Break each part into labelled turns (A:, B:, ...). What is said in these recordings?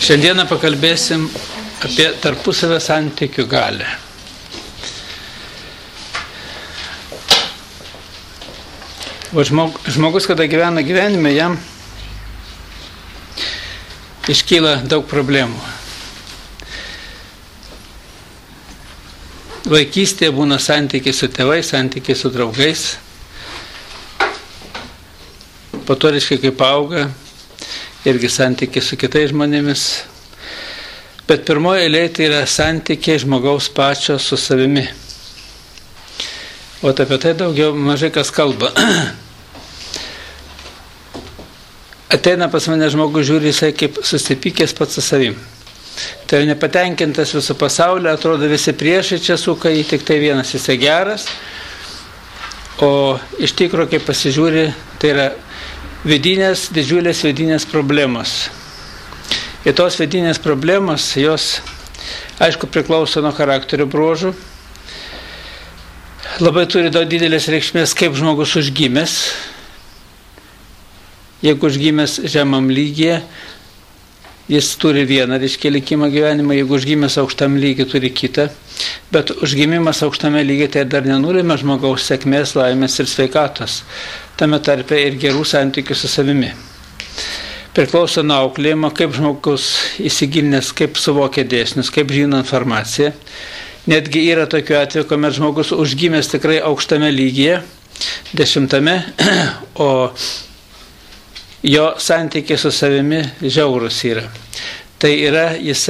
A: Šiandieną pakalbėsim apie tarpusavio santykių galią. O žmogus, kada gyvena gyvenime, jam iškyla daug problemų. Vaikystėje būna santykiai su tėvais, santykiai su draugais. Po to, kaip auga, irgi santykiai su kitais žmonėmis. Bet pirmoje eilėje tai yra santykiai žmogaus pačio su savimi. O apie tai daugiau mažai kas kalba. Ateina pas mane žmogus, žiūri jisai kaip susipykęs pats su savim. Tai nepatenkintas visų pasaulio, atrodo visi priešai čia suka, tik tai vienas jisai geras. O iš tikrųjų, kai pasižiūri, tai yra didžiulės vidinės problemos. Ir tos vidinės problemos, jos, aišku, priklauso nuo charakterio bruožų. Labai turi daug didelės reikšmės, kaip žmogus užgimęs. Jeigu užgimęs žemam lygyje, jis turi vieną likimą gyvenimą, jeigu užgimęs aukštam lygiai turi kitą. Bet užgimimas aukštame lygiai tai dar nenulėmė žmogaus sėkmės, laimės ir sveikatos. Tame tarpe ir gerų santykių su savimi. Priklauso nuo auklėjimo, kaip žmogus įsigilinęs, kaip suvokia dėsnius, kaip žino informaciją. Netgi yra tokių atvejų, kuomet žmogus užgimęs tikrai aukštame lygyje, 10, o jo santykiai su savimi žiaurus yra. Tai yra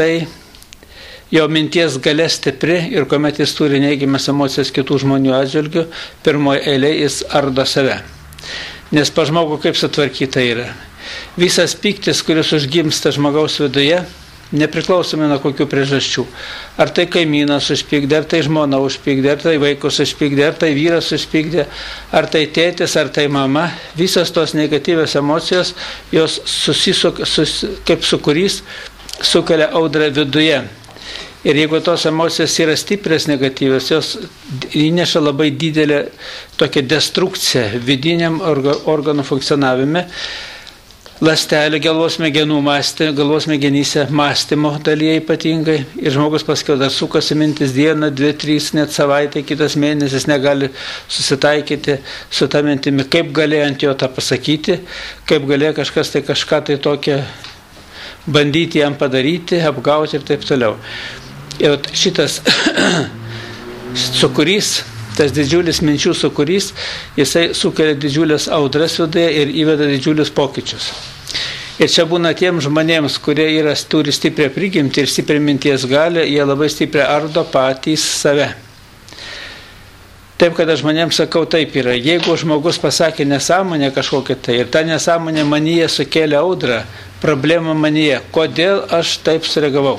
A: jo minties galia stipri ir kuomet jis turi neigiamas emocijas kitų žmonių atžvilgių, pirmoje eilėje jis ardo save. Nes pa žmogų kaip sutvarkyta yra. Visas pyktis, kuris užgimsta žmogaus viduje, nepriklausomai nuo kokių priežasčių. Ar tai kaimynas užpykdė, ar tai žmona užpykdė, ar tai vaikus užpykdė, ar tai vyras užpykdė, ar tai tėtis, ar tai mama. Visas tos negatyvios emocijos, jos kaip sūkurys sukelia audrą viduje. Ir jeigu tos emocijos yra stiprios negatyvios, jos įneša labai didelę tokią destrukciją vidiniam organų funkcionavime, ląstelių, galvos smegenyse mąstymo dalyje ypatingai. Ir žmogus paskiau dar sukasi mintis dieną, 2, 3, net savaitę, kitas mėnesis negali susitaikyti su ta mintimi, kaip galėjo ant jo tą pasakyti, kaip galėjo kažką tai tokią bandyti jam padaryti, apgauti ir taip toliau. Ir šitas sūkurys, tas didžiulis minčių sūkurys, jisai sukelia didžiulės audras viduje ir įveda didžiulius pokyčius. Ir čia būna tiem žmonėms, kurie turi stiprią prigimtį ir stiprią minties galią, jie labai stipriai ardo patys save. Taip, kad aš žmonėms sakau, taip yra. Jeigu žmogus pasakė nesąmonę kažkokią tai ir ta nesąmonė manyje sukėlė audrą, problemą manyje, kodėl aš taip sureagavau?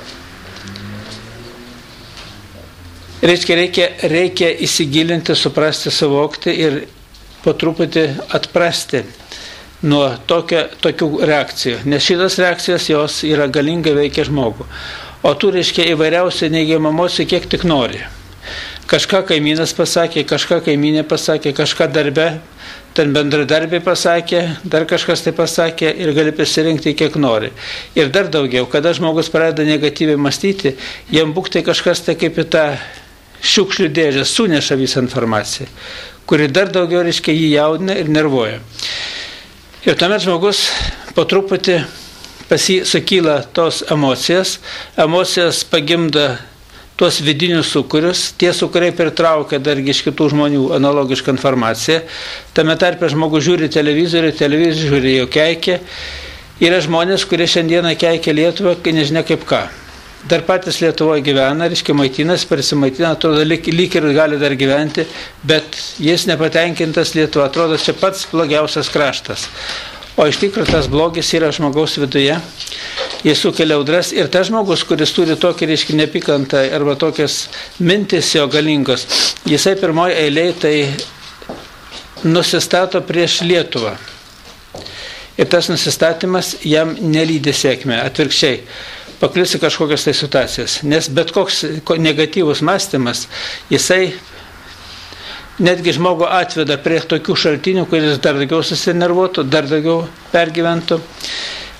A: Reikia įsigilinti, suprasti, suvokti ir po truputį atprasti nuo tokių reakcijų. Nes šitas reakcijos jos yra galingai veikia žmogų. O tu įvairiausių neigiamų emocijų kiek tik nori. Kažką kaimynas pasakė, kažką kaimynė pasakė, kažką darbe, ten bendradarbiai pasakė, dar kažkas tai pasakė ir gali pasirinkti kiek nori. Ir dar daugiau, kada žmogus pradeda negatyviai mąstyti, jam būktai kažkas tai kaip į tą šiukšlių dėžę suneša visą informaciją, kuri dar daugiau jį jaudina ir nervuoja. Ir tuomet žmogus po truputį sukyla tos emocijos pagimda tuos vidinius sūkurius, tie sūkuriai pritraukia dargi iš kitų žmonių analogišką informaciją. Tame tarpe žmogus žiūri televizorių žiūri jau keikia. Yra žmonės, kurie šiandieną keikia Lietuvą, kai nežinia kaip ką. Dar patys Lietuvoje gyvena, maitinasi, persimaitina, atrodo, lyg ir gali dar gyventi, bet jis nepatenkintas Lietuva, atrodo, čia pats blogiausias kraštas. O iš tikrųjų tas blogis yra žmogaus viduje, jis sukelia audras ir tas žmogus, kuris turi tokį neapykantą arba tokias mintis jo galingos, jisai pirmoje eilėje tai nusistato prieš Lietuvą. Ir tas nusistatymas jam nelydi sėkmę, atvirkščiai. Pakliusi kažkokias tai situacijas, nes bet koks negatyvus mąstymas, jisai netgi žmogų atveda prie tokių šaltinių, kuris dar daugiau susinervuotų, dar daugiau pergyventų.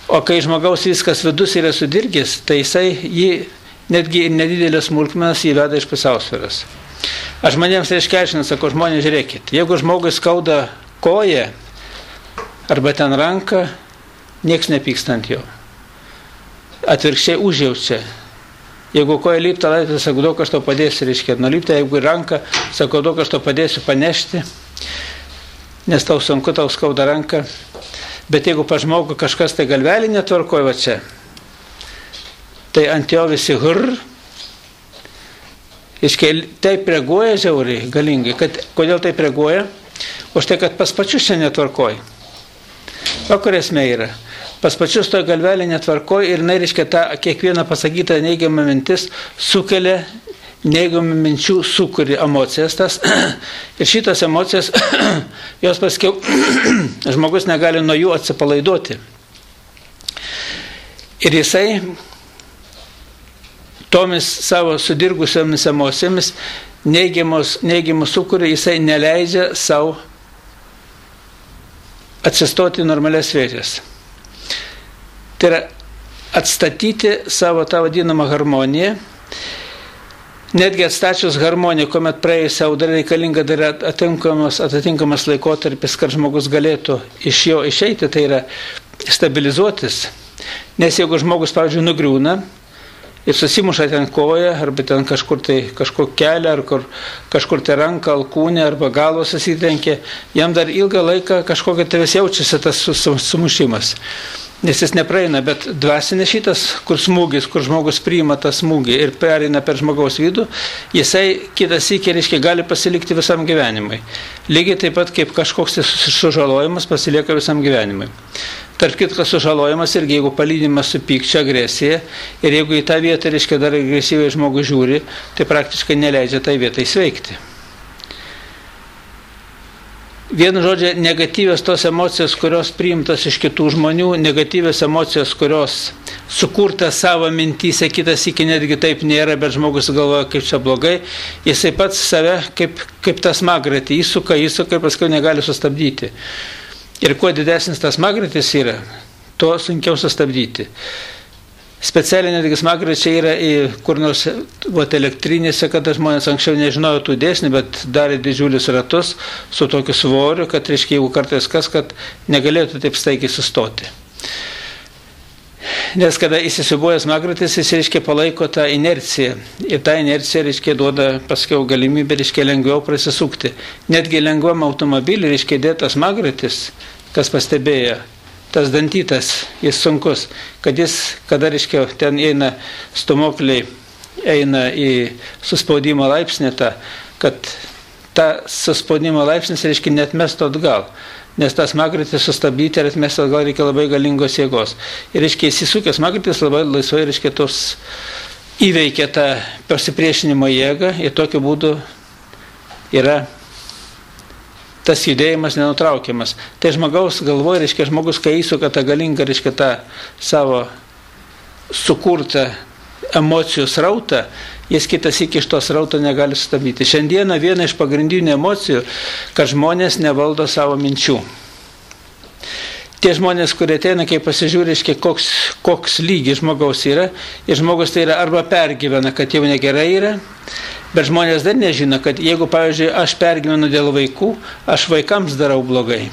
A: O kai žmogaus viskas vidus yra sudirgęs, tai jisai jį netgi ir nedidelės smulkmenas įveda iš pusiausvyros. Aš žmonėms reiškia aiškinu, sakau, žmonės, žiūrėkit, jeigu žmogui skauda koją arba ten ranką, nieks nepyksta ant jo. Atvirkščiai užjaučia. Jeigu koja lypta laiptais, sakau, daug aš to padėsiu, reiškia, nulypta, jeigu ranką, sakau, daug aš to padėsiu panešti, nes tau sunku, tau skauda ranką. Bet jeigu pa žmogų kažkas tai galvelį netvarkoja va čia, tai ant jo visi taip reaguoja žiauriai, galingai. Kodėl taip reaguoja? Už tai, kad pas pačius čia netvarkoja. O kur esmė yra? Pas pačius to galvelį netvarkoja ir, reiškia, ta kiekviena pasakyta neigiama mintis sukelia neigiamų minčių, sukuria emocijas tas. Ir šitas emocijas, jos paskiau žmogus negali nuo jų atsipalaiduoti. Ir jisai tomis savo sudirgusiomis emocijomis neigiamus sukuria, jisai neleidžia savo atsistoti normalias vėžės. Tai yra atstatyti savo tą vadinamą harmoniją. Netgi atstačius harmoniją, kuomet praėjusią audrą reikalinga dar atitinkamas laikotarpis, kad žmogus galėtų iš jo išeiti, tai yra stabilizuotis. Nes jeigu žmogus, pavyzdžiui, nugriūna ir susimuša ten koją, arba ten kažkur kelią, ar kažkur tai ranką, alkūnę, arba galvą susitrenkė, jam dar ilgą laiką kažkokia tai vis jaučiasi tas sumušimas. Nes jis nepraeina, bet dvasinis šitas, kur smūgis, kur žmogus priima tą smūgį ir pereina per žmogaus vidų, jisai kitas sykį, reiškia, gali pasilikti visam gyvenimui. Lygiai taip pat kaip kažkoks sužalojimas pasilieka visam gyvenimui. Tarp kitko, sužalojimas irgi, jeigu palydimas su pykčio, agresija, ir jeigu į tą vietą, reiškia, dar agresyviai žmogus žiūri, tai praktiškai neleidžia tai vietai sveikti. Vienu žodžiu, negatyvios tos emocijos, kurios priimtos iš kitų žmonių, negatyvios emocijos, kurios sukurtas savo mintyse, kitas iki netgi taip nėra, bet žmogus galvoja, kaip čia blogai, jisai pats save kaip tas smagratis įsuka ir paskui negali sustabdyti. Ir kuo didesnis tas smagratis yra, tuo sunkiau sustabdyti. Specialiai netgi smagračiai yra kur nors elektrinėse, kada žmonės anksčiau nežinojo tų dėsnių, bet darė didžiulius ratus su tokiu svoriu, kad, reiškia, jeigu kartais kad negalėtų taip staigiai sustoti. Nes kada įsisiubuoja smagratis, jis, reiškia, palaiko tą inerciją. Ir ta inercija, reiškia, duoda paskiau galimybę, reiškia, lengviau prasisukti. Netgi lengvam automobilį, reiškia, dėtas smagratis, kas pastebėjo, tas dantytas, jis sunkus, kada, reiškia, ten eina stumokliai, eina į suspaudimo laipsnį, kad ta suspaudimo laipsnis, reiškia, net mestų atgal, nes tas smagratis sustabdyti ir atmesti atgal reikia labai galingos jėgos. Ir, reiškia, įsisukęs smagratis labai laisvai, reiškia, tos įveikia tą pasipriešinimo jėgą ir tokiu būdu yra tas judėjimas nenutraukiamas. Tai žmogaus galvoje, reiškia, žmogus, kai įsuka tą galingą, reiškia, tą savo sukurtą emocijų srautą, jis kitas iki iš to srauto negali sustabdyti. Šiandieną viena iš pagrindinių emocijų, kad žmonės nevaldo savo minčių. Tie žmonės, kurie ateina, kai pasižiūri, reiškia, koks lygis žmogaus yra, ir žmogus tai yra arba pergyvena, kad jau negerai yra, bet žmonės dar nežino, kad jeigu, pavyzdžiui, aš pergyvenu dėl vaikų, aš vaikams darau blogai.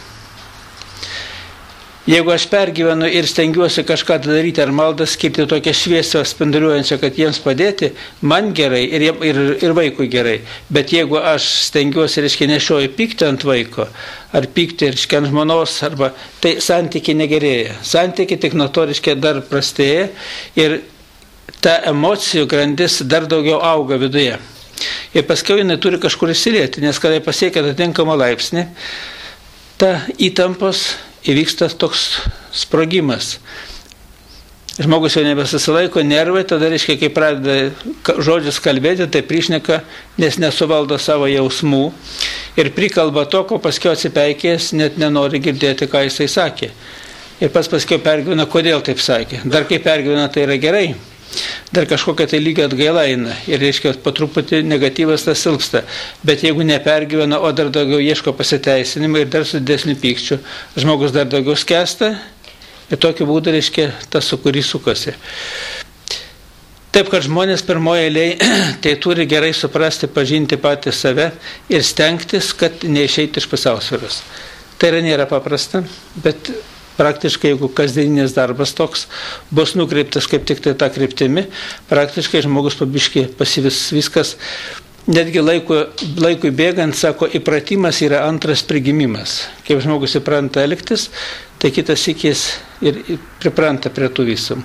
A: Jeigu aš pergyvenu ir stengiuosi kažką daryti ar maldą skirti tokią šviesą spinduliuojančią, kad jiems padėti, man gerai ir vaikui gerai. Bet jeigu aš stengiuosi, reiškia, nešioju pyktį ant vaiko, ar pyktį, reiškia, ant žmonos, arba, tai santykiai negerėja. Santykiai tik nuo to, reiškia, dar prastėja ir ta emocijų grandis dar daugiau auga viduje. Ir paskiau jinai turi kažkur įsilieti, nes kada pasiekia atitinkamą laipsnį, ta įtampos įvyksta toks sprogimas. Žmogus jau nebesilaiko, nervai, tada, reiškia, kai pradeda žodžius kalbėti, tai prišneka, nes nesuvaldo savo jausmų ir prikalba to, ko paskiau atsipeikės, net nenori girdėti, ką jisai sakė. Ir paskiau pergyvena, kodėl taip sakė. Dar kai pergyvena, tai yra gerai. Dar kažkokia tai lygio atgaila eina ir, reiškia, po truputį negatyvas tas silpsta. Bet jeigu nepergyvena, o dar daugiau ieško pasiteisinimą ir dar su didesniu pykčiu, žmogus dar daugiau skęsta Ir tokiu būdu, reiškia, tas sūkurys sukasi. Taip, kad žmonės pirmoje eilėje tai turi gerai suprasti, pažinti patį save ir stengtis, kad neišeiti iš pusiausvyros. Tai nėra paprasta, bet praktiškai, jeigu kasdieninis darbas toks bus nukreiptas kaip tik tai tą kryptimi, praktiškai žmogus pabiškai pasivis viskas. Netgi laikui bėgant, sako, įpratimas yra antras prigimimas. Kaip žmogus įpranta elgtis, tai kitas sykis ir pripranta prie tų visų.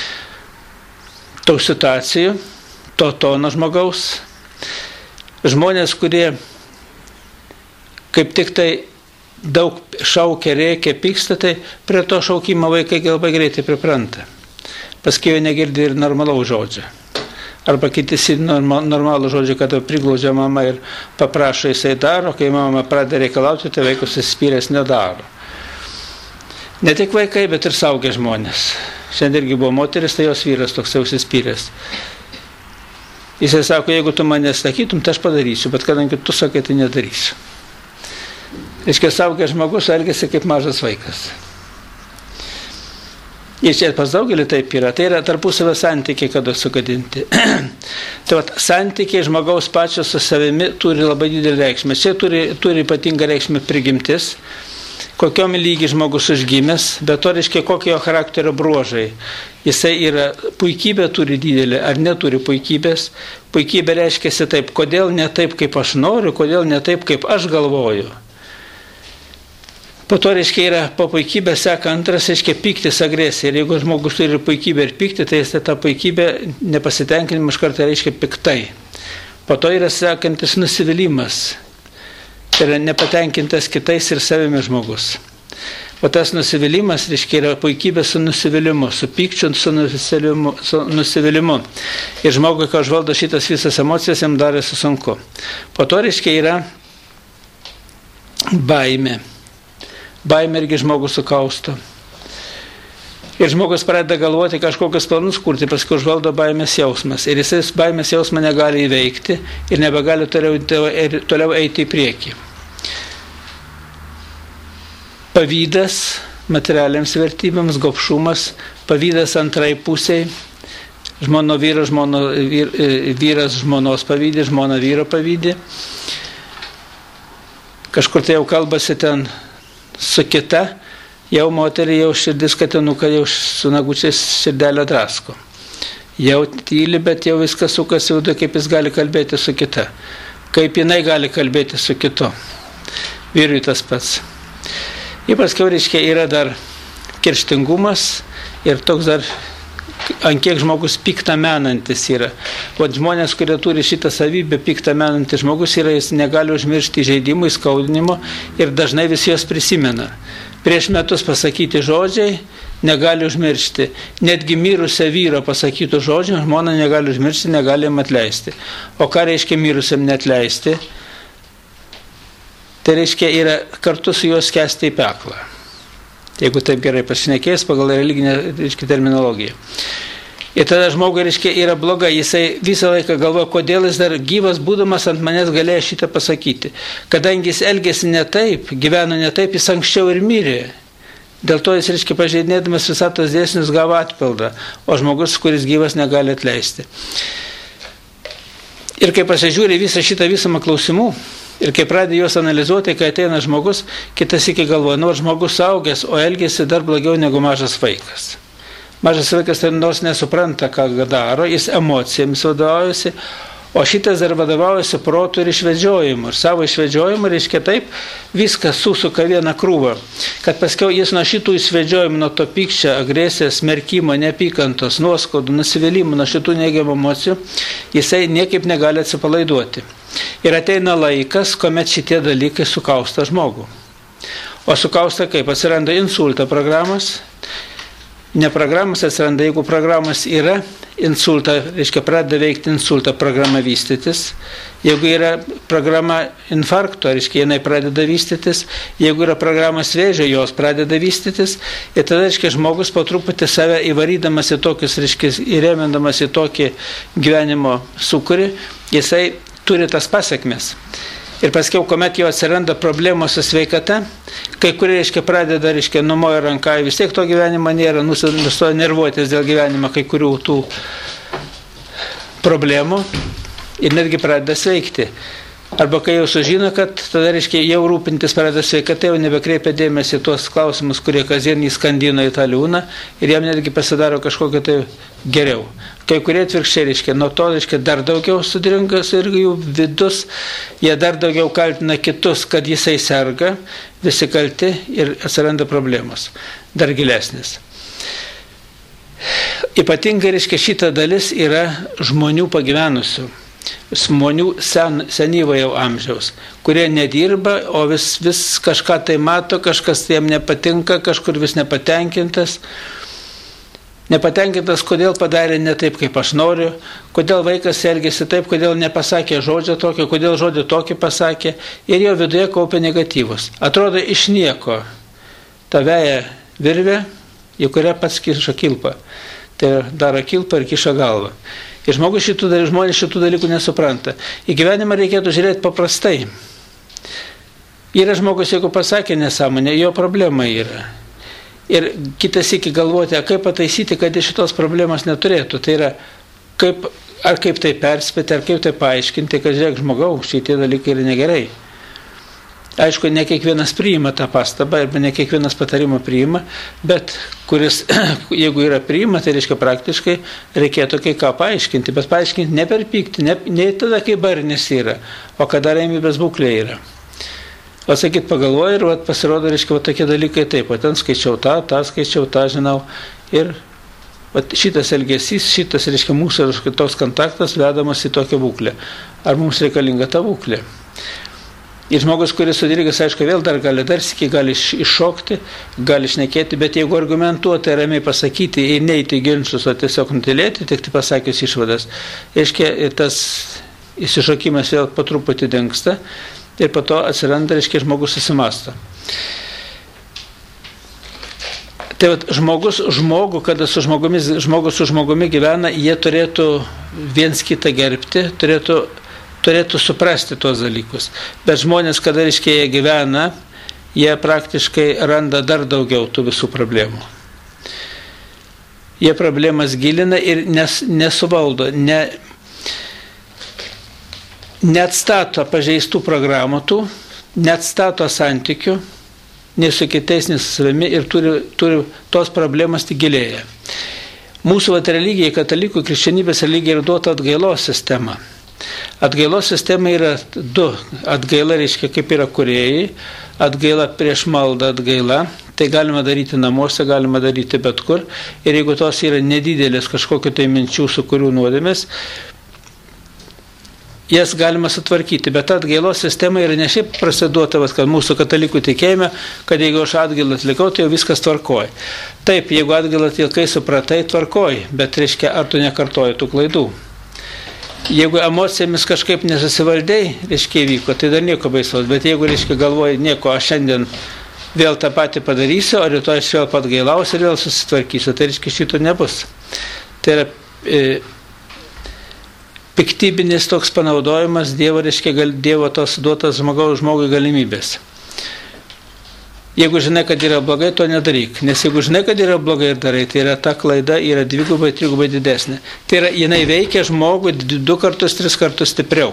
A: Tų situacijų, to tono žmogaus. Žmonės, kurie kaip tik tai daug šaukia, rėkia, pyksta, tai prie to šaukimo vaikai labai greitai pripranta. Paskui jau negirdi ir normalaus žodžio. Arba kitisi normalų žodžią, kada priglaudžia mama ir paprašo, jisai daro, kai mama pradeda reikalauti, tai vaikus įspyręs nedaro. Ne tik vaikai, bet ir saugia žmonės. Šiandien irgi buvo moteris, tai jos vyras toks jau įspyręs. Jisai sako, jeigu tu mane sakytum, tai aš padarysiu, bet kadangi tu sakai, tai nedarysiu. Reiškia, saugia žmogus elgiasi kaip mažas vaikas. Ir čia pas daugelį taip yra. Tai yra tarpusavio santykiai, kada sugadinti. Tai vat, santykiai žmogaus pačio su savimi turi labai didelį reikšmę. Čia turi ypatingą reikšmę prigimtis, kokiom lygi žmogus užgimęs, bet to reiškia, kokie jo charakterio bruožai. Jisai yra puikybė turi didelį, ar neturi puikybės. Puikybė reiškia taip, kodėl ne taip, kaip aš noriu, kodėl ne taip, kaip aš galvoju. Po to, reiškia, yra po puikybę seka antras, reiškia, pyktis, agresija. Ir jeigu žmogus turi puikybę ir pyktį, tai jis tą puikybę nepasitenkinimą iš karto reiškia piktai. Po to yra sekantis nusivylimas. Tai yra nepatenkintas kitais ir savimi žmogus. O tas nusivylimas, reiškia, yra puikybė su nusivylimu, su pykčiu, su nusivylimu. Ir žmogui, kai užvaldo šitas visas emocijas, jam darėsi sunku. Po to, reiškia, yra baimė. Baimė irgi žmogus sukausto. Ir žmogus pradeda galvoti kažkokius planus kurti, paskui užvaldo baimės jausmas. Ir jisai baimės jausmą negali įveikti ir nebegali toliau eiti į priekį. Pavydas materialiams vertybėms, gobšumas, pavydas antrai pusiai, vyras žmonos pavydė, žmona vyro pavydė. Kažkur tai jau kalbasi ten su kita, jau moterį, jau širdis katinuką, jau su nagučiais širdelę drasko. Jau tyli, bet jau viskas sukasi, kaip jis gali kalbėti su kita. Kaip jinai gali kalbėti su kitu. Vyrui tas pats. Ir paskiau, reiškia, yra dar kerštingumas ir toks dar, ant kiek žmogus piktą menantis yra. O žmonės, kurie turi šitą savybę, piktą menantis žmogus yra, jis negali užmiršti įžeidimų, įskaudinimo ir dažnai vis jos prisimena. Prieš metus pasakyti žodžiai negali užmiršti. Netgi mirusią vyro pasakytų žodžių žmona negali užmiršti, negali jam atleisti. O ką reiškia mirusiam neatleisti? Tai reiškia yra kartu su juos skęsti į peklą. Jeigu taip gerai pašnekės pagal religinę, reiškia, terminologiją. Ir tada žmogui, reiškia, yra blogai, jisai visą laiką galvoja, kodėl jis dar gyvas būdamas ant manęs galėjo šitą pasakyti. Kadangi jis elgėsi ne taip, gyveno ne taip, jis anksčiau ir mirė. Dėl to jis, reiškia, pažeidinėdamas visatos dėsnius gavo atpildą, o žmogus, kuris gyvas, negali atleisti. Ir kai pasižiūri visą šitą visumą klausimų, ir kai pradė juos analizuoti, kai ateina žmogus, kitas iki galvoja, nors žmogus saugęs, o elgėsi dar blogiau negu mažas vaikas. Mažas vaikas tai nors nesupranta, ką daro, jis emocijomis vadovaujasi, o šitas dar vadovaujasi protu ir išvedžiojimu. Ir savo išvedžiojimu, reiškia taip, viskas susuka vieną krūvą. Kad paskiau jis nuo šitų išvedžiojimų, nuo to pykčio, agresijos, smerkimo, neapykantos, nuoskaudų, nusivylimų, nuo šitų neigiamų emocijų, jisai niekaip negali atsipalaiduoti. Ir ateina laikas, kuomet šitie dalykai sukausta žmogų. O sukausta kaip? Atsiranda insulto programos. Ne programos atsiranda, jeigu programos yra, insultą, reiškia, pradeda veikti insulto programa vystytis. Jeigu yra programa infarkto, reiškia, jinai pradeda vystytis. Jeigu yra programos vėžio, jos pradeda vystytis. Ir tada, reiškia, žmogus po truputį save įvarydamas į tokius, reiškia, įrėmindamas į tokį gyvenimo sūkurį, jisai turi tas pasekmes. Ir paskiau, kuomet jau atsiranda problemos su sveikata, kai kurie, reiškia, pradeda, reiškia, numoja ranką, vis tiek to gyvenimo nėra, nustoja nervuotis dėl gyvenimo kai kurių tų problemų ir netgi pradeda sveikti. Arba kai jau sužino, kad tada, reiškia, jau rūpintis pradeda sveikata, jau nebekreipia dėmesį tuos klausimus, kurie kasdien įskandino į tą liūną ir jam netgi pasidaro kažkokio tai geriau. Kai kurie atvirkščiai, reiškia, nuo to, reiškia, dar daugiau sudrinkas ir jų vidus, jie dar daugiau kaltina kitus, kad jisai serga, visi kalti ir atsiranda problemos, dar gilesnis. Ypatingai, reiškia, šita dalis yra žmonių pagyvenusių. Žmonių senyvojo amžiaus, kurie nedirba, o vis kažką tai mato, kažkas jam nepatinka, kažkur vis nepatenkintas. Nepatenkintas, kodėl padarė ne taip, kaip aš noriu, kodėl vaikas elgėsi taip, kodėl nepasakė žodžio tokio, kodėl žodį tokį pasakė ir jo viduje kaupia negatyvus. Atrodo iš nieko ta veja virvė, į kurią pats kiša kilpą. Tai daro kilpą ir kiša galvą. Ir žmonės šitų dalykų nesupranta. Į gyvenimą reikėtų žiūrėti paprastai. Yra žmogus, jeigu pasakė nesąmonę, jo problema yra. Ir kitas iki galvoti, kaip pataisyti, kad šitos problemos neturėtų. Tai yra, kaip tai perspėti, ar kaip tai paaiškinti, kad žiūrėk, žmogau, šitie dalykai yra negerai. Aišku, ne kiekvienas priima tą pastabą, arba ne kiekvienas patarimą priima, bet kuris, jeigu yra priima, tai reiškia praktiškai reikėtų kai ką paaiškinti, bet paaiškinti ne per pyktį, ne tada, kai barnis yra, o kada ramybės būklė yra. O sakyt, pagalvoju ir pasirodo, reiškia, tokie dalykai taip, o ten skaičiau tą, žinau, ir šitas elgesys, šitas, reiškia, mūsų toks kontaktas vedamas į tokią būklę. Ar mums reikalinga ta būklė? Ir žmogus, kuris sudirgęs, aišku, vėl dar gali iššokti, gali šnekėti, bet jeigu argumentuoti, ramiai pasakyti ir neiti ginčus, o tiesiog nutilėti, tik tai pasakius išvadas, reiškia, tas įsišokimas vėl po truputį dingsta ir po to atsiranda, reiškia, žmogus susimasto. Tai žmogus, kada žmogus su žmogumi gyvena, jie turėtų viens kitą gerbti, turėtų suprasti tuos dalykus. Bet žmonės, kada, reiškia, jie gyvena, jie praktiškai randa dar daugiau tų visų problemų. Jie problemas gilina ir nesuvaldo, neatstato pažeistų programų tų, neatstato santykių, nei su kitais, nei su savimi ir turi tos problemas tik gilėja. Mūsų religijai, katalikų, krikščionybės religija yra duota atgailos sistema. Atgailos sistema yra du. Atgaila reiškia, kaip yra kūrėjai, atgaila prieš maldą atgaila. Tai galima daryti namuose, galima daryti bet kur. Ir jeigu tos yra nedidelės kažkokiu tai minčių, su kurių nuodėmės, jas galima sutvarkyti. Bet atgailos sistema yra ne šiaip prasiduota, kad mūsų katalikų tikėjime, kad jeigu aš atgailą atlikau, tai jau viskas tvarkoja. Taip, jeigu atgailą atlikai, supratai, tvarkoja. Bet reiškia, ar tu nekartoji tų klaidų? Jeigu emocijomis kažkaip nesusivaldai, reiškia, įvyko, tai dar nieko baisaus. Bet jeigu, reiškia, galvoji, nieko, aš šiandien vėl tą patį padarysiu, o rytoj aš vėl atgailausiu ir vėl susitvarkysiu, tai reiškia, šito nebus. Tai yra piktybinis toks panaudojimas Dievo, reiškia, Dievo tos duotas žmogui galimybės. Jeigu žinai, kad yra blogai, to nedaryk. Nes jeigu žinai, kad yra blogai ir darai, tai yra ta klaida yra dvigubai, trigubai didesnė. Tai yra, jinai veikia žmogui 2 kartus, 3 kartus stipriau.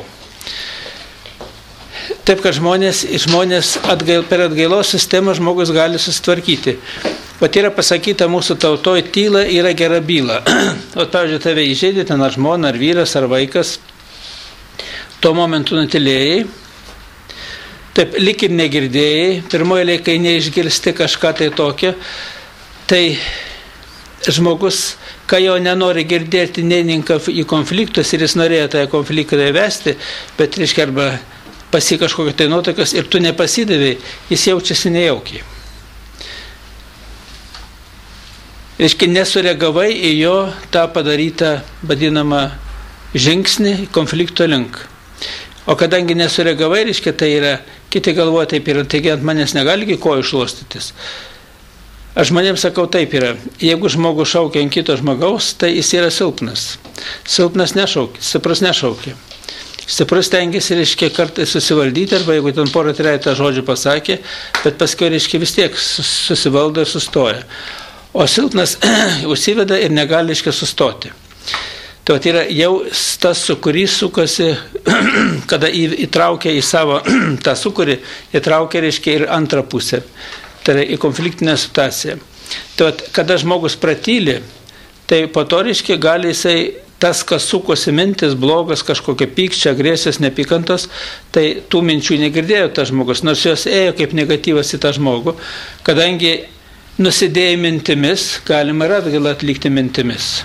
A: Taip, kad žmonės per atgailos sistemą žmogus gali susitvarkyti. Vat yra pasakyta mūsų tautoje, tyla yra gera byla. O pavyzdžiui, tave įžeidė, ten ar žmona, ar vyras, ar vaikas, tuo momentu nutilėjai. Taip, lik ir negirdėjai, pirmoje kai neišgirsti kažką tai tokio, tai žmogus, kai jo nenori girdėti, neninka į konfliktus ir jis norėjo tą konfliktą įvesti, bet reiškia arba pasi kažkokios tai nuotaikas ir tu nepasidavai, jis jaučiasi nejaukiai. Reiškia, nesureagavai į jo tą padarytą vadinamą žingsnį konflikto link. O kadangi nesureagavai, reiškia, tai yra, kiti galvoja taip yra, taigi ant manęs negali iki kojų šluostytis. Aš žmonėms sakau, taip yra, jeigu žmogus šaukia ant kito žmogaus, tai jis yra silpnas. Silpnas nešaukia, stiprus nešaukia. Stiprus stengiasi, reiškia, kartais susivaldyti, arba jeigu ten porą trejetą žodžių pasakė, bet paskui, reiškia, vis tiek susivaldo ir sustoja. O silpnas užsiveda ir negali, reiškia, sustoti. Tai yra jau tas sūkurys sukasi, kada įtraukia į savo tą sūkurį, įtraukia, reiškia, ir antrą pusę. Tai yra į konfliktinę situaciją. Tai kada žmogus pratyli, tai po to, reiškia, gali jisai tas, kas sukosi mintis, blogas, kažkokia pykčia, agresijos, nepykantos, tai tų minčių negirdėjo tas žmogus, nors jos ėjo kaip negatyvas į tą žmogų, kadangi nusidėjai mintimis, galima ir atgalą atlikti mintimis.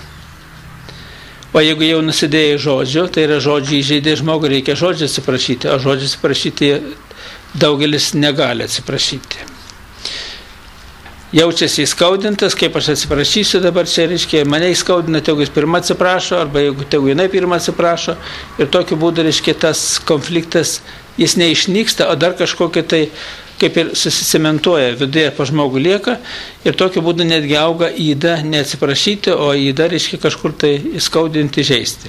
A: O jeigu jau nusidėjai žodžiu, tai yra žodžiai įžeidė žmogų, reikia žodžiu atsiprašyti, o žodžiu atsiprašyti daugelis negali atsiprašyti. Jaučiasi įskaudintas, kaip aš atsiprašysiu dabar čia, reiškia, mane įskaudina, tegu jis pirmą atsiprašo, arba jeigu tegu jinai pirmą atsiprašo, ir tokiu būdu, reiškia, tas konfliktas, jis neišnyksta, o dar kažkokia tai kaip ir susicementuoja, viduje po žmogų lieka, ir tokiu būdu netgi auga įda, neatsiprašyti, o įda, reiškia, kažkur tai įskaudinti, žeisti.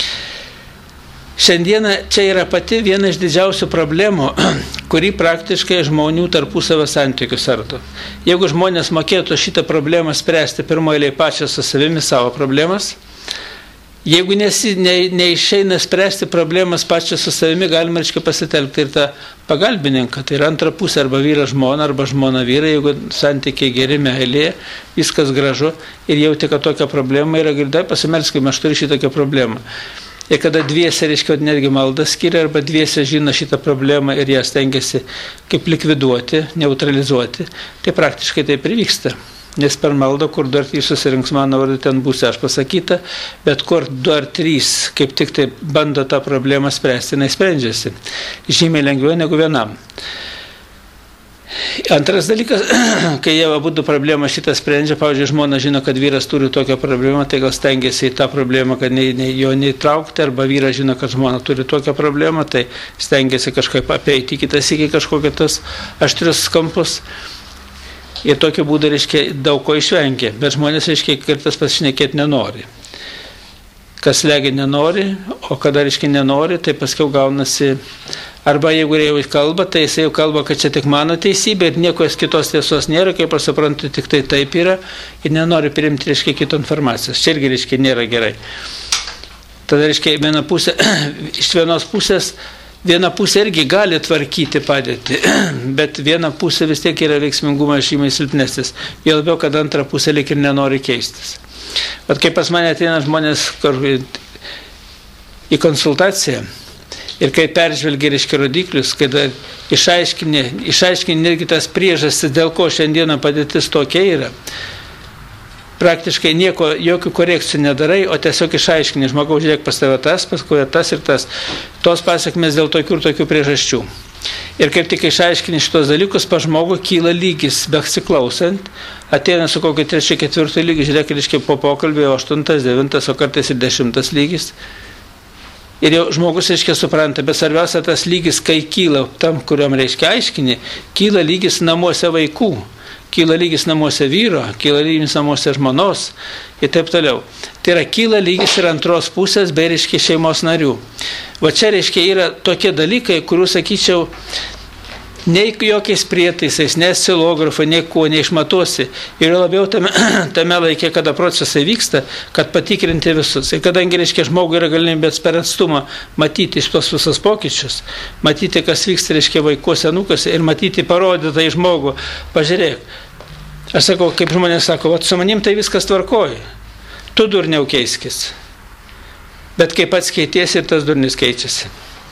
A: Šiandieną čia yra pati viena iš didžiausių problemų, kuri praktiškai žmonių tarpusavio santykius ardo. Jeigu žmonės mokėtų šitą problemą spręsti pirmoje eilėje pačią su savimi savo problemas, jeigu neišeina spręsti problemas pačią su savimi, galima, reiškia, pasitelkti ir tą pagalbininką, tai yra antrą pusę, arba vyra žmona, arba žmona vyra, jeigu santykiai geri, meilė, viskas gražu, ir jauti, kad tokia problema yra, girdai, pasimelskime, aš turiu šitokią problemą. Ir kada dviese, reiškia, netgi maldą skiria, arba dviese žino šitą problemą ir ją stengiasi kaip likviduoti, neutralizuoti, tai praktiškai taip ir vyksta. Nes per maldą, kur 2 ar 3 susirinks mano vardu, ten būsi aš pasakyta, bet kur 2 ar 3 kaip tik tai bando tą problemą spręsti, jinai sprendžiasi. Žymiai lengviau negu vienam. Antras dalykas, kai jie abudu problemą šitą sprendžia, pavyzdžiui, žmona žino, kad vyras turi tokią problemą, tai gal stengiasi į tą problemą, kad jo neįtraukti, arba vyras žino, kad žmona turi tokią problemą, tai stengiasi kažkaip apeiti kitas iki kažkokios tos aštrius kampus. Ir tokiu būdu, reiškia, daug ko išvengia, bet žmonės, reiškia, kartais pasišnekėti nenori. Kas legia nenori, o kada, reiškia, nenori, tai paskiau gaunasi, arba jeigu jau kalba, tai jis jau kalba, kad čia tik mano teisybė ir nieko kitos tiesos nėra, kaip aš suprantu, tik tai taip yra ir nenori priimti, reiškia, kito informacijos. Čia irgi, reiškia, nėra gerai. Tada, reiškia, viena pusė irgi gali tvarkyti padėtį, bet viena pusė vis tiek yra veiksmingumas žymiai silpnesnis. Jau labiau, kad antra pusė lyg ir nenori keistis. Bet kai pas mane ateina žmonės į konsultaciją ir kai peržvelgia, reiškia, rodiklius, kada išaiškini netgi tas priežastis, dėl ko šiandieną padėtis tokia yra, praktiškai jokių korekcijų nedarai, o tiesiog išaiškini, žmogau, žiūrėk, pas tave tas, paskui tas ir tas. Tos pasiekmės dėl tokių ir tokių priežasčių. Ir kaip tik išaiškini šitos dalykus, pa žmogų kyla lygis, besiklausant, ateina su kokio 3-4 lygis, žiūrėk, reiškia, po pokalbėjo 8, 9, o kartais ir 10 lygis. Ir jau žmogus, reiškia, supranta, bet svarbiausia tas lygis, kai kyla tam, kuriam, reiškia, aiškini, kyla lygis namuose vaikų. Kyla lygis namuose vyro, kyla lygis namuose žmonos ir taip toliau. Tai yra kyla lygis ir antros pusės, bei, reiškia, šeimos narių. Va čia, reiškia, yra tokie dalykai, kurių, sakyčiau, nei jokiais prietaisais, nei oscilografai, nei kuo neišmatuosi. Ir labiau tame laikė, kada procesai vyksta, kad patikrinti visus. Ir kadangi, reiškia, žmogui yra galimybės per atstumą matyti šitos visus pokyčius, matyti, kas vyksta, reiškia, vaikuose, anūkuose, ir matyti parodytą į žmogų, pažiūrėk. Aš sakau, kaip žmonės sako, su manim tai viskas tvarkoja, tu durniau keiskis. Bet kai pats keitiesi, ir tas durnis keičiasi.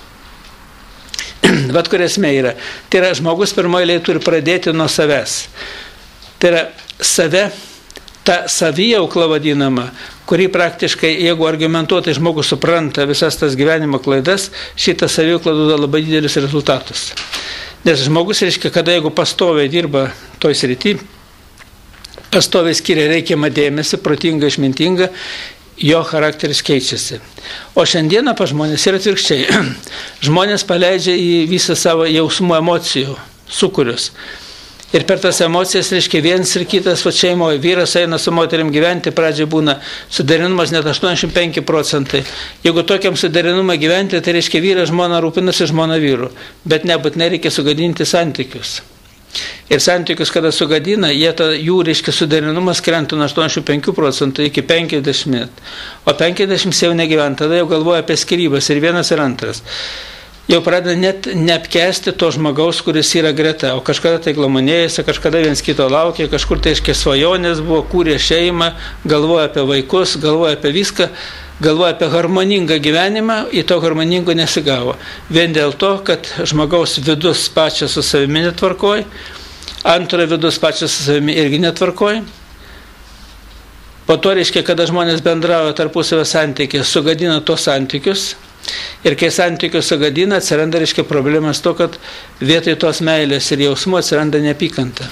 A: Vat kur esmė yra. Tai yra, žmogus pirmoje eilėje turi pradėti nuo savęs. Tai yra save, ta savijaukla vadinama, kuri praktiškai, jeigu argumentuotai žmogus supranta visas tas gyvenimo klaidas, šitą savijaukla duoda labai didelius rezultatus. Nes žmogus, reiškia, kada jeigu pastoviai dirba toj srity, pastoviai skiria reikiamą dėmesį, protingą, išmintingą, jo charakteris keičiasi. O šiandieną pa žmonės yra atvirkščiai. Žmonės paleidžia į visą savo jausmų, emocijų sukurius. Ir per tas emocijas, reiškia, vienas ir kitas, va šeimoje, vyras eina su moterim gyventi, pradžiai būna suderinimas net 85%. Jeigu tokiam suderinimui gyventi, tai reiškia, vyras žmona rūpinasi žmona vyru, bet nebūtinai reikia sugadinti santykius. Ir santykius, kada sugadina, jų, reiškia, suderinimas krenta nuo 85% iki 50%, o 50% jau negyventa, tada jau galvoja apie skyrybas ir vienas ir antras. Jau pradeda net neapkęsti to žmogaus, kuris yra greta, o kažkada tai glamonėjasi, kažkada viens kito laukia, kažkur tai iškė svajonės buvo, kūrė šeimą, galvoja apie vaikus, galvoja apie viską, galvoja apie harmoningą gyvenimą, į to harmoningo nesigavo. Vien dėl to, kad žmogaus vidus pačias su savimi netvarkoj, antrojo vidus pačias su savimi irgi netvarkoj. Po to reiškia, kada žmonės bendrauja tarpusavio santykiai, sugadina tos santykius. Ir kai santykius sugadina, atsiranda, reiškia, problemas to, kad vietoj tos meilės ir jausmų atsiranda neapykanta.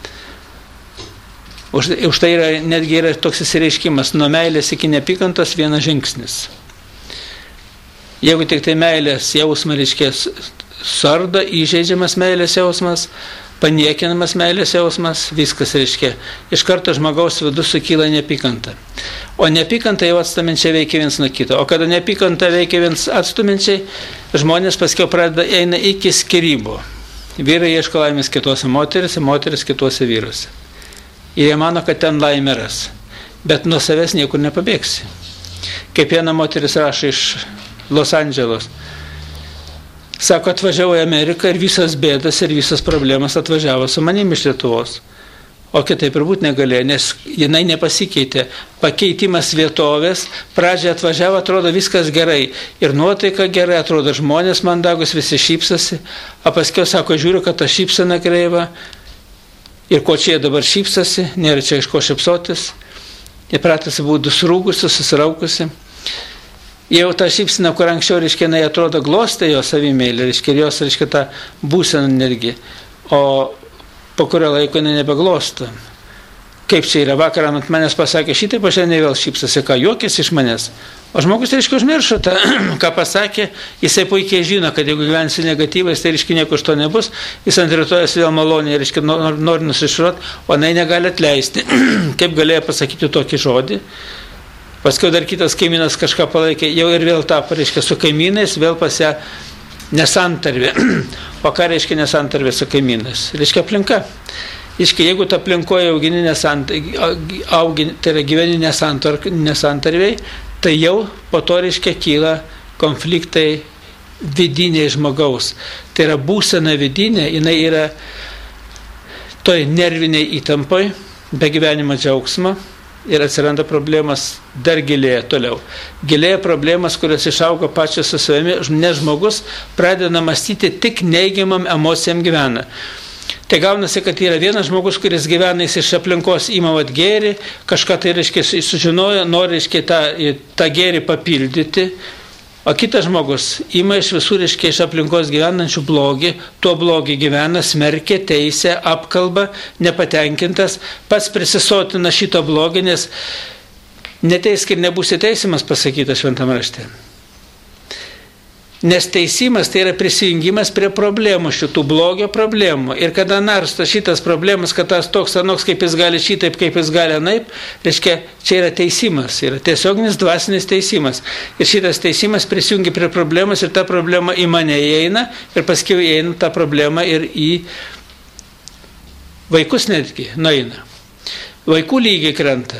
A: Už tai netgi yra toks įsireiškimas, nuo meilės iki neapykantos vienas žingsnis. Jeigu tik tai meilės jausmą, reiškia, sardo, įžeidžiamas meilės jausmas, paniekinamas meilės jausmas, viskas, reiškia, iš karto žmogaus vidus sukyla neapykanta. O neapykanta jau atstuminčiai veikia viens nuo kito. O kada neapykanta veikia viens atstuminčiai, žmonės paskiau pradeda eina iki skyrybų. Vyrai ieško laimės kitose moteris, moteris kitose vyruose. Ir jie mano, kad ten laimė ras. Bet nuo savęs niekur nepabėgsi. Kaip viena moteris rašo iš Los Andželos. Sako, atvažiavo į Ameriką ir visas bėdas ir visas problemas atvažiavo su manimi iš Lietuvos. O kitaip ir būt negalėjo, nes jinai nepasikeitė. Pakeitimas vietovės, pradžioje atvažiavo, atrodo viskas gerai. Ir nuotaika gerai, atrodo žmonės mandagus, visi šypsasi. O paskiau sako, žiūriu, kad ta šypsena kreiva. Ir ko čia dabar šypsasi, nėra čia iš ko šypsotis. Jie pratęsi būtų surūgusi, susiraukusi. Jau ta šypsena, kur anksčiau, reiškia, jinai atrodo glostė jo savimėlį, reiškia, ir jos, reiškia, tą būseną netgi, o po kurio laiko jinai nebeglosto. Kaip čia yra, vakarą ant manęs pasakė, šitaip aš šiandien vėl šypsasi, ką juokėsi iš manęs. O žmogus, reiškia, užmiršo tą, ką pasakė, jisai puikiai žino, kad jeigu gyvensi negatyvais, tai, reiškia, nieko iš to nebus, jis ant rytojus vėl maloniai, reiškia, nori nusišruot, o jinai negali atleisti. Kaip galėjo pasakyti tokį žodį? Paskiau dar kitas kaimynas kažką palaikė, jau ir vėl tapo, reiškia, su kaimynais, vėl pas ją nesantarvė. O ką reiškia nesantarvė su kaimynais? Reiškia aplinka. Reiškia, jeigu ta aplinkoje tai yra gyveni nesantarviai, tai jau po to, reiškia, kyla konfliktai vidiniai žmogaus. Tai yra būsena vidinė, jinai yra toj nerviniai įtampoj, be gyvenimo džiaugsmo. Ir atsiranda problemas dar gilėja toliau. Gilėja problemas, kurios išauga pačios su savimi, nes žmogus pradeda mąstyti tik neigiamam emocijam gyvena. Tai gaunasi, kad yra vienas žmogus, kuris gyvena, jis iš aplinkos ima gėrį, kažką tai, reiškia, sužinojo, nori, reiškia, tą gėrį papildyti, o kitas žmogus ima iš visų, reiškia, iš aplinkos gyvenančių blogį, tuo blogį gyvena, smerkia, teisia, apkalba, nepatenkintas, pats prisisotina šito blogį, nes neteisk ir nebūsi teisimas, pasakyta Šventame rašte. Nes teisimas tai yra prisijungimas prie problemų, šitų blogio problemų. Ir kada narsta šitas problemas, kad tas toks anoks, kaip jis gali šitaip, kaip jis gali anaip, reiškia, čia yra teisimas, yra tiesioginis dvasinis teisimas. Ir šitas teisimas prisijungia prie problemas ir ta problema į mane įeina ir paskui įeina ta problema ir į vaikus netgi nueina. Vaikų lygiai krenta.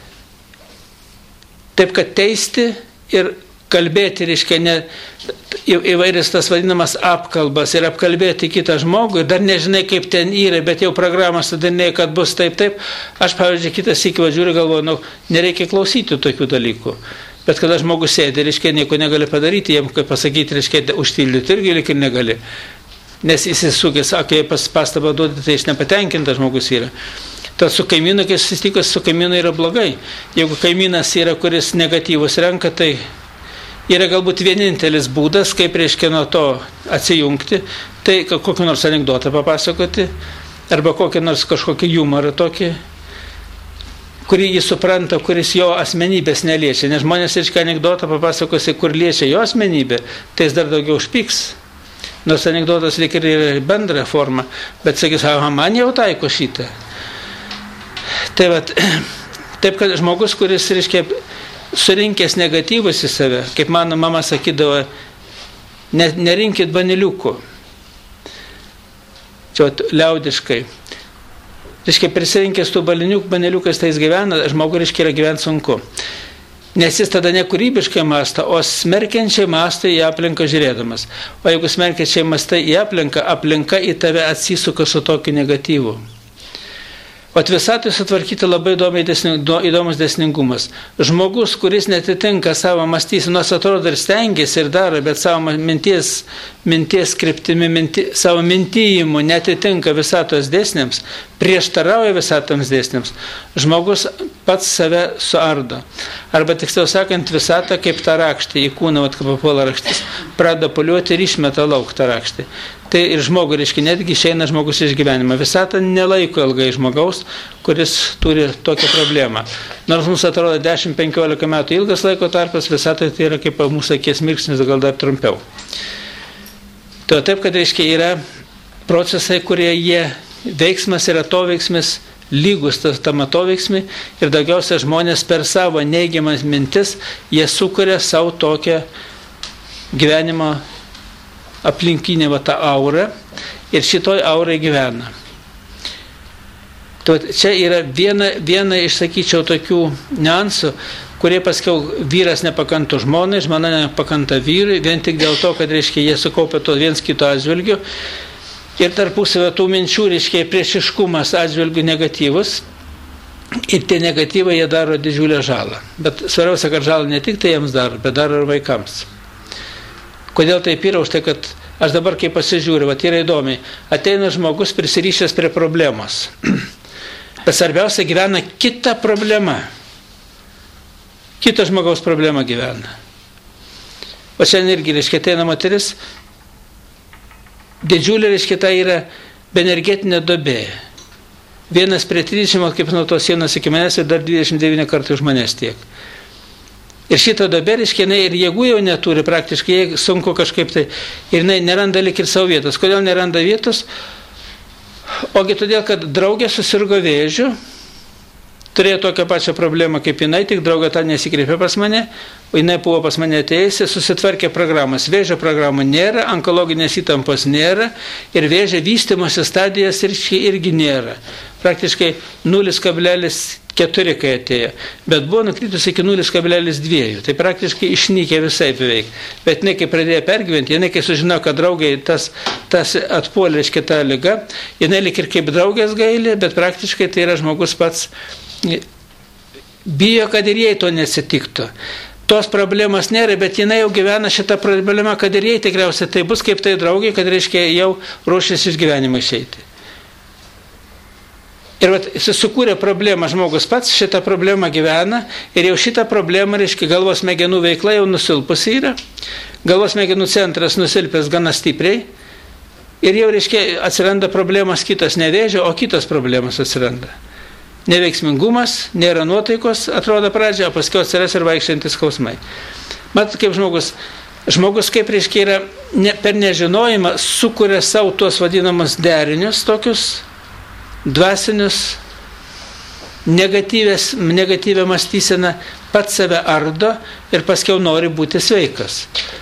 A: Taip, kad teisti ir kalbėti, reiškia, įvairias tas vadinamas apkalbas ir apkalbėti kitą žmogų ir dar nežinai, kaip ten yra, bet jau programas sudarinėjai, kad bus taip. Aš, pavyzdžiui, kitas sykį žiūriu, galvoju, nereikia klausyti tokių dalykų. Bet kada žmogus sėdi, reiškia, nieko negali padaryti, jam, kaip pasakyti, reiškia, užtildyti irgi ir negali. Nes jis įsukęs, kai pastabą duodi, tai jis nepatenkintas žmogus yra. Tad su kaimynu, kai susitikus su kaimynu, yra blogai. Jeigu kaimynas yra, kuris negatyvus renka, tai yra galbūt vienintelis būdas, kaip, reiškia, nuo to atsijungti, tai kokį nors anekdotą papasakoti, arba kokį nors kažkokį humorą tokį, kurį jis supranta, kuris jo asmenybės neliečia. Nes žmonės, reiškia, anekdotą papasakosi, kur liečia jo asmenybę, tai jis dar daugiau užpyks. Nors anekdotas lyg ir yra bendra forma, bet sakys, man jau taiko šitą. Tai vat, taip, kad žmogus, kuris, reiškia, surinkęs negatyvus į save, kaip mano mama sakydavo, nerinkit baniliukų. Čia liaudiškai. Reiškia, prisirinkęs tų baniliukas, tai jis gyvena, žmogui, reiškia, yra gyventi sunku. Nes jis tada nekūrybiškai mąsta, o smerkiančiai mąsta į aplinką žiūrėdamas. O jeigu smerkiančiai mąsta į aplinką, aplinka į tave atsisuka su tokiu negatyvu. O visatui sutvarkyti labai įdomus dėsningumas. Žmogus, kuris netitinka savo mąstysenos, atrodo ir stengiasi ir daro, bet savo minties kryptimi, savo mintijimu netitinka visatos dėsniams, prieštarauja visatoms dėsniams, žmogus pats save suardo. Arba tiksliau sakant, visata kaip tą rakštį į kūną, kaip papuola rakštis, pradeda poliuoti ir išmeta lauk tą rakštį. Tai ir žmogui, reiškia, netgi išeina žmogus iš gyvenimo. Visata nelaiko ilgai žmogaus, kuris turi tokią problemą. Nors mums atrodo 10-15 metų ilgas laiko tarpas, visata tai yra kaip mūsų akies mirksnis, gal dar trumpiau. Tai taip, kad, reiškia, yra procesai, kurie veiksmas yra to veiksmis lygus tam atoveiksmui ir daugiausia žmonės per savo neigiamas mintis, jie sukuria savo tokią gyvenimo aplinkinė tą aurą ir šitoj aurai gyvena. Čia yra viena iš, sakyčiau, tokių niuansų, kurie paskiau vyras nepakantų žmonai, žmona nepakanta vyrui, vien tik dėl to, kad, reiškia, jie sukaupia to viens kito atžvilgiu ir tarpusavio tų minčių, reiškia, priešiškumas atžvilgių negatyvus ir tie negatyvai jie daro didžiulę žalą. Bet svarbiausia, kad žalą ne tik tai jiems daro, bet daro ir vaikams. Kodėl taip yra? Už tai, kad aš dabar kaip pasižiūriu, yra įdomiai, ateina žmogus prisirišęs prie problemos. Bet svarbiausia, gyvena kita problema. Kita žmogaus problema gyvena. O šiandien irgi, reiškia, ateina moteris, didžiulė, reiškia, tai yra benergetinė duobė. Vienas prie 30, kaip nuo tos sienos iki manęs ir dar 29 kartų už manęs tiek. Ir šitą duobę, reiškia, ir jėgų jau neturi praktiškai, sunku kažkaip tai, ir jinai neranda lik ir savo vietos. Kodėl neranda vietos? Ogi todėl, kad draugė susirgo vėžiu, turėjo tokią pačią problemą kaip jinai, tik draugė tą nesikreipė pas mane, o jinai buvo pas mane atėjusi, susitvarkė programas. Vėžio programų nėra, onkologinės įtampos nėra ir vėžio vystymosi stadijas irgi nėra. Praktiškai 0,4 kai atėjo, bet buvo nukritus iki 0,2, tai praktiškai išnykė visai beveik. Bet jinai, kai pradėjo pergyventi, jinai, kai sužino, kad draugai tas atpuolė, reiškia, tą ligą, jinai lik ir kaip draugės gailė, bet praktiškai tai yra žmogus pats bijo, kad ir jai to nesitiktų. Tos problemos nėra, bet jinai jau gyvena šitą problemą, kad ir jai tikriausiai tai bus kaip tai draugai, kad, reiškia, jau ruošiasi iš gyvenimo išeiti. Ir sukūrė problemą žmogus pats, šitą problemą gyvena ir jau šitą problemą, reiškia, galvos smegenų veikla jau nusilpusi yra, galvos smegenų centras nusilpęs gana stipriai ir jau, reiškia, atsiranda problemas kitos, ne vėžio, o kitos problemos atsiranda. Neveiksmingumas, nėra nuotaikos, atrodo pradžia, o paskiau atsiras ir vaikščiantis skausmai. Matot, kaip žmogus kaip, reiškia, yra per nežinojimą sukuria savo tuos vadinamus derinius tokius, dvasinius, negatyvę mąstyseną, pats save ardo ir paskiau nori būti sveikas.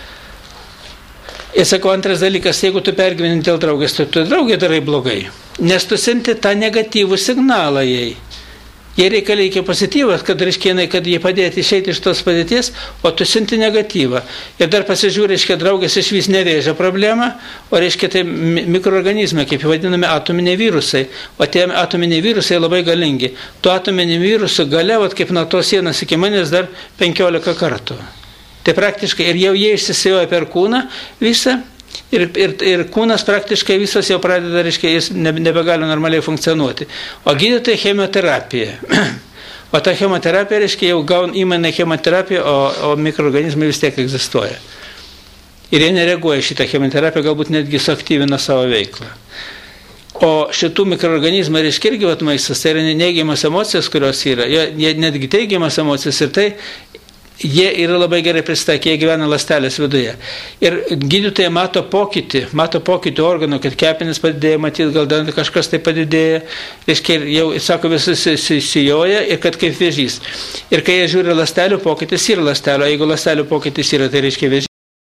A: Ir sakau, antras dalykas, jeigu tu pergyveni dėl draugės, tai tu draugė darai blogai, nes tu siunti tą negatyvų signalą jai. Jai reikia pozityvas, kad, reiškia, kad jie padėti išeiti iš tos padėties, o tu siunti negatyvą. Ir dar pasižiūrė, reiškia, draugės išvis nevėžia problemą, o, reiškia, tai mikroorganizmai, kaip vadinami atominiai virusai. O tie atominiai virusai labai galingi. Tuo atominių virusų galia, kaip nuo tos sienos iki manęs, dar 15 kartų. Tai praktiškai ir jau jie išsisėjoja per kūną visą. Ir kūnas praktiškai visas jau pradeda, reiškia, jis nebegali normaliai funkcionuoti. O gydytojai chemoterapija. O ta chemoterapija, reiškia, jau įmana chemoterapiją, o mikroorganizmai vis tiek egzistuoja. Ir jie nereaguoja šitą chemoterapiją, galbūt netgi suaktyvina savo veiklą. O šitų mikroorganizmų, reiškia, irgi maistas, tai yra neigiamas emocijos, kurios yra, jie netgi teigiamas emocijos ir tai jie yra labai gerai pristaikę, jie gyvena ląstelės viduje. Ir gydytojai mato pokytį organų, kad kepenis padidėja, matyti, gal dar kažkas tai padidėja, reiškia, jau, sako, visi sijoja ir kad kaip vėžys. Ir kai jie žiūri ląstelių pokytis yra ląstelio, jeigu ląstelių pokytis yra, tai reiškia vėžys.